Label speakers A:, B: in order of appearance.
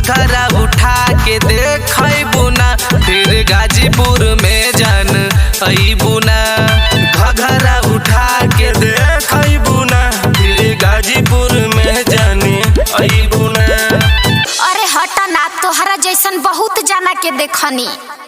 A: घघरा उठा के देखबू ना, फिर गाजीपुर में जान अइबू ना। घघरा उठा के देखबू ना, फिर गाजीपुर में जान अइबू ना।
B: अरे हटा ना, तोहरा जैसन बहुत जाना के देखनी।